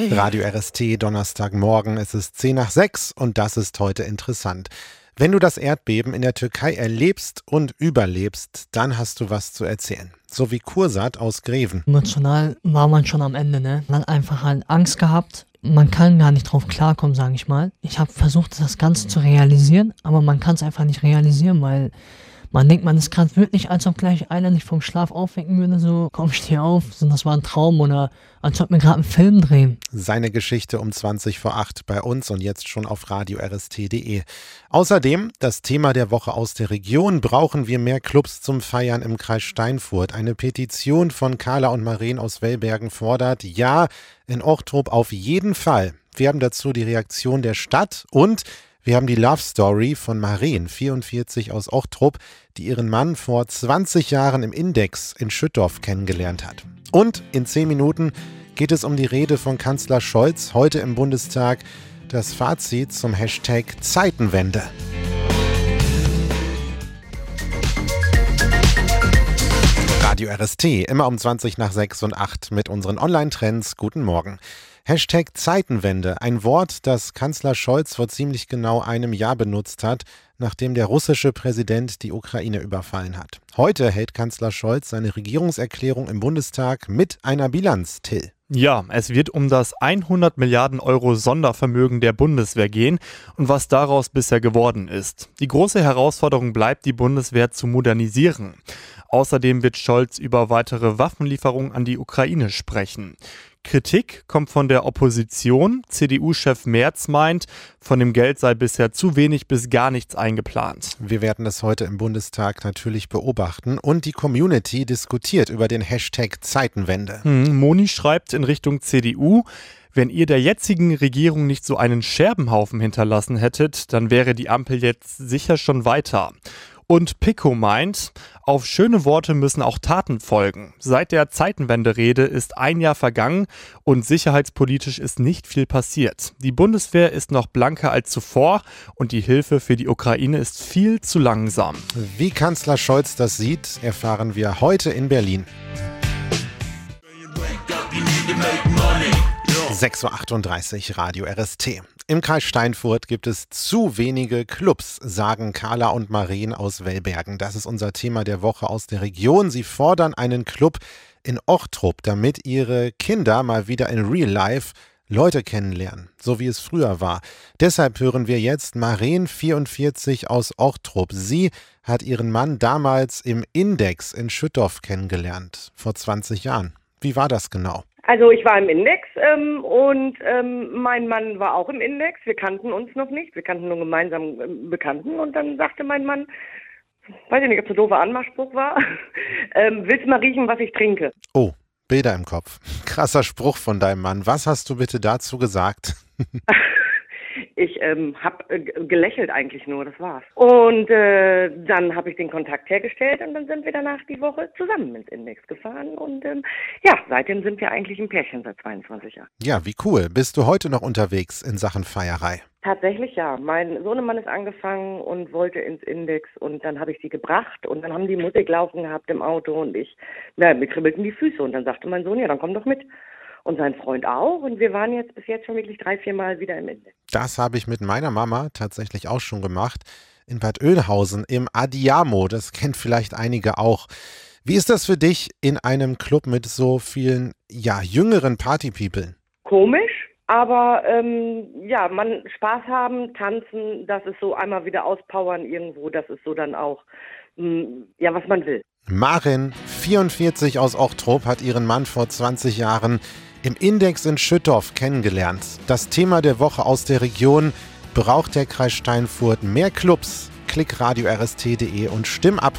Radio RST, Donnerstagmorgen, es ist 5:50 und das ist heute interessant. Wenn du das Erdbeben in der Türkei erlebst und überlebst, dann hast du was zu erzählen. So wie Kursat aus Greven. Emotional war man schon am Ende, ne? Man hat einfach halt Angst gehabt. Man kann gar nicht drauf klarkommen, sage ich mal. Ich habe versucht, das Ganze zu realisieren, aber man kann es einfach nicht realisieren, weil man denkt, man ist gerade wirklich, als ob gleich einer nicht vom Schlaf aufwecken würde, so, komm, steh auf, so, das war ein Traum oder als ob wir gerade einen Film drehen. Seine Geschichte um 7:20 bei uns und jetzt schon auf radio-rst.de. Außerdem das Thema der Woche aus der Region. Brauchen wir mehr Clubs zum Feiern im Kreis Steinfurt? Eine Petition von Carla und Maren aus Wellbergen fordert, ja, in Ochtrup auf jeden Fall. Wir haben dazu die Reaktion der Stadt und wir haben die Love Story von Maren, 44 aus Ochtrup, die ihren Mann vor 20 Jahren im Index in Schüttorf kennengelernt hat. Und in 10 Minuten geht es um die Rede von Kanzler Scholz heute im Bundestag, das Fazit zum Hashtag Zeitenwende. Radio RST, immer um 6:20 und 8 mit unseren Online-Trends. Guten Morgen. Hashtag Zeitenwende, ein Wort, das Kanzler Scholz vor ziemlich genau einem Jahr benutzt hat, nachdem der russische Präsident die Ukraine überfallen hat. Heute hält Kanzler Scholz seine Regierungserklärung im Bundestag mit einer Bilanz, Till. Ja, es wird um das 100 Milliarden Euro Sondervermögen der Bundeswehr gehen und was daraus bisher geworden ist. Die große Herausforderung bleibt, die Bundeswehr zu modernisieren. Außerdem wird Scholz über weitere Waffenlieferungen an die Ukraine sprechen. Kritik kommt von der Opposition. CDU-Chef Merz meint, von dem Geld sei bisher zu wenig bis gar nichts eingeplant. Wir werden das heute im Bundestag natürlich beobachten und die Community diskutiert über den Hashtag Zeitenwende. Moni schreibt in Richtung CDU, wenn ihr der jetzigen Regierung nicht so einen Scherbenhaufen hinterlassen hättet, dann wäre die Ampel jetzt sicher schon weiter. Und Pico meint, auf schöne Worte müssen auch Taten folgen. Seit der Zeitenwende-Rede ist ein Jahr vergangen und sicherheitspolitisch ist nicht viel passiert. Die Bundeswehr ist noch blanker als zuvor und die Hilfe für die Ukraine ist viel zu langsam. Wie Kanzler Scholz das sieht, erfahren wir heute in Berlin. 6:38 Radio RST. Im Kreis Steinfurt gibt es zu wenige Clubs, sagen Carla und Maren aus Wellbergen. Das ist unser Thema der Woche aus der Region. Sie fordern einen Club in Ochtrup, damit ihre Kinder mal wieder in Real Life Leute kennenlernen, so wie es früher war. Deshalb hören wir jetzt Maren, 44 aus Ochtrup. Sie hat ihren Mann damals im Index in Schüttorf kennengelernt, vor 20 Jahren. Wie war das genau? Also ich war im Index und mein Mann war auch im Index. Wir kannten uns noch nicht. Wir kannten nur gemeinsam Bekannten. Und dann sagte mein Mann, weiß ich nicht, ob es ein doofer Anmachspruch war, willst du mal riechen, was ich trinke? Oh, Bilder im Kopf. Krasser Spruch von deinem Mann. Was hast du bitte dazu gesagt? Ich habe gelächelt eigentlich nur, das war's. Und dann habe ich den Kontakt hergestellt und dann sind wir danach die Woche zusammen ins Index gefahren. Und seitdem sind wir eigentlich ein Pärchen seit 22 Jahren. Ja, wie cool. Bist du heute noch unterwegs in Sachen Feierei? Tatsächlich ja. Mein Sohnemann ist angefangen und wollte ins Index und dann habe ich sie gebracht und dann haben die Musik laufen gehabt im Auto und mir kribbelten die Füße und dann sagte mein Sohn, ja, dann komm doch mit. Und sein Freund auch. Und wir waren jetzt bis jetzt schon wirklich 3-4 Mal wieder im Index. Das habe ich mit meiner Mama tatsächlich auch schon gemacht. In Bad Oeynhausen im Adiamo. Das kennt vielleicht einige auch. Wie ist das für dich in einem Club mit so vielen, jüngeren Partypeople? Komisch, aber man Spaß haben, tanzen, das ist so einmal wieder auspowern irgendwo. Das ist so dann auch, was man will. Maren, 44 aus Ochtrup, hat ihren Mann vor 20 Jahren im Index in Schüttorf kennengelernt. Das Thema der Woche aus der Region: Braucht der Kreis Steinfurt mehr Clubs? Klick radio-rst.de und stimm ab.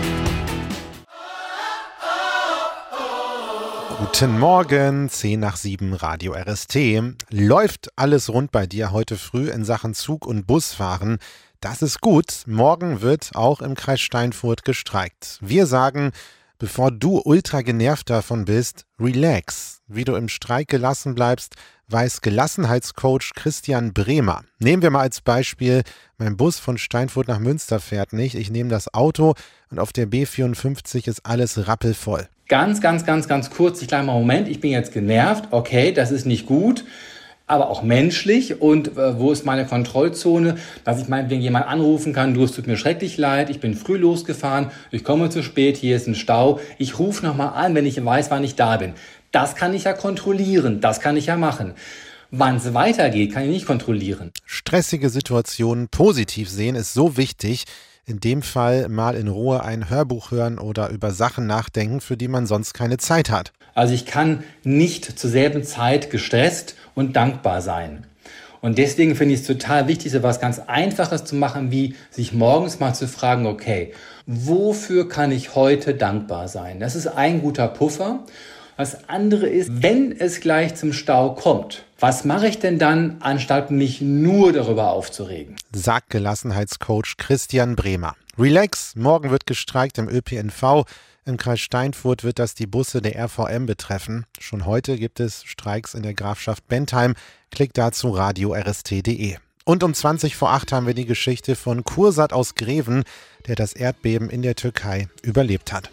Guten Morgen, 6:10 Radio RST. Läuft alles rund bei dir heute früh in Sachen Zug- und Busfahren? Das ist gut. Morgen wird auch im Kreis Steinfurt gestreikt. Wir sagen, Bevor du ultra genervt davon bist, relax. Wie du im Streik gelassen bleibst, weiß Gelassenheitscoach Christian Bremer. Nehmen wir mal als Beispiel, mein Bus von Steinfurt nach Münster fährt nicht. Ich nehme das Auto und auf der B54 ist alles rappelvoll. Ganz kurz, ich gleich mal, Moment, ich bin jetzt genervt, okay, das ist nicht gut, aber auch menschlich. Und wo ist meine Kontrollzone, dass ich meinetwegen jemanden anrufen kann, du, es tut mir schrecklich leid, ich bin früh losgefahren, ich komme zu spät, hier ist ein Stau, ich rufe nochmal an, wenn ich weiß, wann ich da bin. Das kann ich ja kontrollieren, das kann ich ja machen. Wann es weitergeht, kann ich nicht kontrollieren. Stressige Situationen positiv sehen ist so wichtig. In dem Fall mal in Ruhe ein Hörbuch hören oder über Sachen nachdenken, für die man sonst keine Zeit hat. Also ich kann nicht zur selben Zeit gestresst und dankbar sein. Und deswegen finde ich es total wichtig, so was ganz Einfaches zu machen, wie sich morgens mal zu fragen, okay, wofür kann ich heute dankbar sein? Das ist ein guter Puffer. Das andere ist, wenn es gleich zum Stau kommt, was mache ich denn dann, anstatt mich nur darüber aufzuregen? Sagt Gelassenheitscoach Christian Bremer. Relax, morgen wird gestreikt im ÖPNV. Im Kreis Steinfurt wird das die Busse der RVM betreffen. Schon heute gibt es Streiks in der Grafschaft Bentheim. Klick dazu radio-rst.de. Und um 7:20 haben wir die Geschichte von Kursat aus Greven, der das Erdbeben in der Türkei überlebt hat.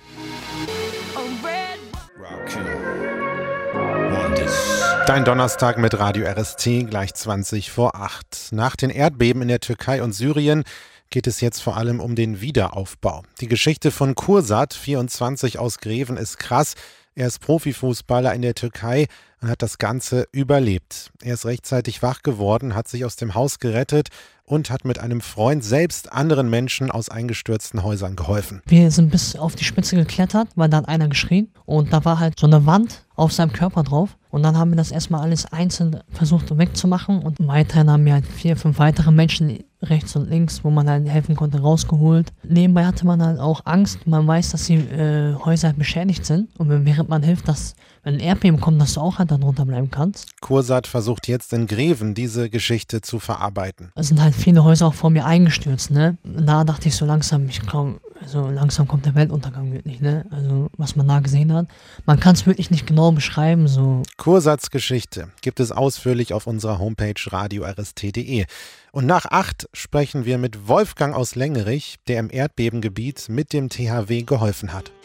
Dein Donnerstag mit Radio RST, gleich 7:20. Nach den Erdbeben in der Türkei und Syrien geht es jetzt vor allem um den Wiederaufbau. Die Geschichte von Kursat, 24 aus Greven, ist krass. Er ist Profifußballer in der Türkei und hat das Ganze überlebt. Er ist rechtzeitig wach geworden, hat sich aus dem Haus gerettet und hat mit einem Freund selbst anderen Menschen aus eingestürzten Häusern geholfen. Wir sind bis auf die Spitze geklettert, weil da hat einer geschrien und da war halt so eine Wand auf seinem Körper drauf. Und dann haben wir das erstmal alles einzeln versucht wegzumachen und weiterhin haben wir halt 4, 5 weitere Menschen rechts und links, wo man halt helfen konnte, rausgeholt. Nebenbei hatte man halt auch Angst, man weiß, dass die Häuser halt beschädigt sind und während man hilft, dass wenn ein Erdbeben kommt, dass du auch halt da drunter bleiben kannst. Kursat versucht jetzt in Greven diese Geschichte zu verarbeiten. Es sind halt viele Häuser auch vor mir eingestürzt, ne? Da dachte ich so langsam, langsam kommt der Weltuntergang wirklich, ne? Also, was man da gesehen hat. Man kann es wirklich nicht genau beschreiben, so. Kursats Geschichte gibt es ausführlich auf unserer Homepage radio-rst.de. Und nach 8 sprechen wir mit Wolfgang aus Lengerich, der im Erdbebengebiet mit dem THW geholfen hat.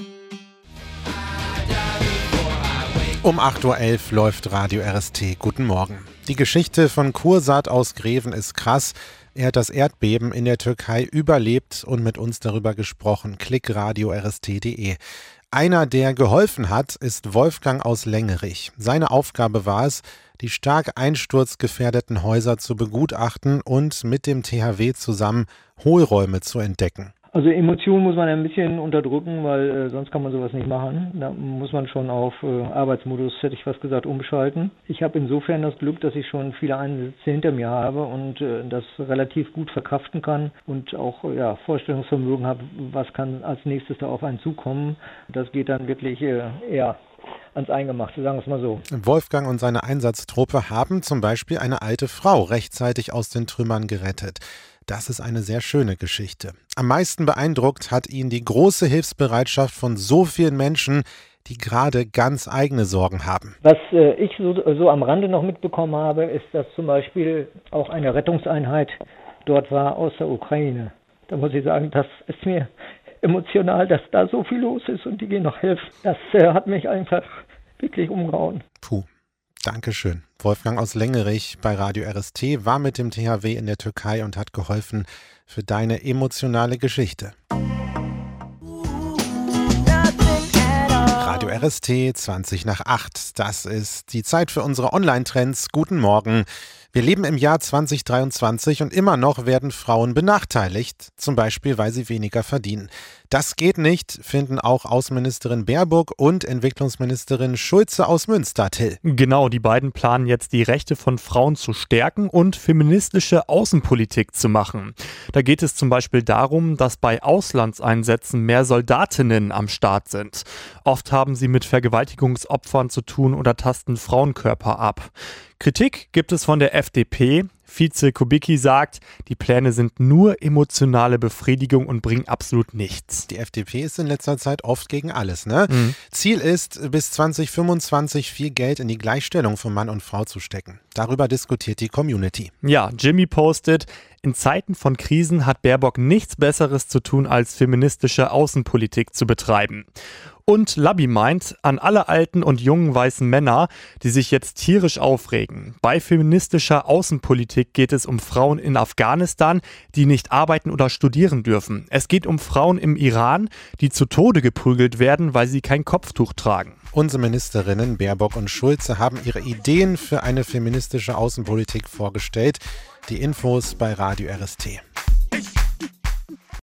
Um 8:11 Uhr läuft Radio RST. Guten Morgen. Die Geschichte von Kursat aus Greven ist krass. Er hat das Erdbeben in der Türkei überlebt und mit uns darüber gesprochen. Klick radio-rst.de. Einer, der geholfen hat, ist Wolfgang aus Lengerich. Seine Aufgabe war es, die stark einsturzgefährdeten Häuser zu begutachten und mit dem THW zusammen Hohlräume zu entdecken. Also Emotionen muss man ein bisschen unterdrücken, weil sonst kann man sowas nicht machen. Da muss man schon auf Arbeitsmodus, hätte ich fast gesagt, umschalten. Ich habe insofern das Glück, dass ich schon viele Einsätze hinter mir habe und das relativ gut verkraften kann und auch Vorstellungsvermögen habe, was kann als nächstes da auf einen zukommen. Das geht dann wirklich eher ans Eingemachte, sagen wir es mal so. Wolfgang und seine Einsatztruppe haben zum Beispiel eine alte Frau rechtzeitig aus den Trümmern gerettet. Das ist eine sehr schöne Geschichte. Am meisten beeindruckt hat ihn die große Hilfsbereitschaft von so vielen Menschen, die gerade ganz eigene Sorgen haben. Was ich so am Rande noch mitbekommen habe, ist, dass zum Beispiel auch eine Rettungseinheit dort war aus der Ukraine. Da muss ich sagen, das ist mir emotional, dass da so viel los ist und die gehen noch helfen. Das hat mich einfach wirklich umgehauen. Puh. Dankeschön. Wolfgang aus Lengerich bei Radio RST war mit dem THW in der Türkei und hat geholfen für deine emotionale Geschichte. Radio RST 7:20. Das ist die Zeit für unsere Online-Trends. Guten Morgen. Wir leben im Jahr 2023 und immer noch werden Frauen benachteiligt, zum Beispiel, weil sie weniger verdienen. Das geht nicht, finden auch Außenministerin Baerbock und Entwicklungsministerin Schulze aus Münster, Till. Genau, die beiden planen jetzt, die Rechte von Frauen zu stärken und feministische Außenpolitik zu machen. Da geht es zum Beispiel darum, dass bei Auslandseinsätzen mehr Soldatinnen am Start sind. Oft haben sie mit Vergewaltigungsopfern zu tun oder tasten Frauenkörper ab. Kritik gibt es von der FDP. Vize Kubicki sagt, die Pläne sind nur emotionale Befriedigung und bringen absolut nichts. Die FDP ist in letzter Zeit oft gegen alles, ne? Ziel ist, bis 2025 viel Geld in die Gleichstellung von Mann und Frau zu stecken. Darüber diskutiert die Community. Ja, Jimmy postet, in Zeiten von Krisen hat Baerbock nichts Besseres zu tun, als feministische Außenpolitik zu betreiben. Und Labi meint, an alle alten und jungen weißen Männer, die sich jetzt tierisch aufregen. Bei feministischer Außenpolitik geht es um Frauen in Afghanistan, die nicht arbeiten oder studieren dürfen. Es geht um Frauen im Iran, die zu Tode geprügelt werden, weil sie kein Kopftuch tragen. Unsere Ministerinnen Baerbock und Schulze haben ihre Ideen für eine feministische Außenpolitik vorgestellt. Die Infos bei Radio RST.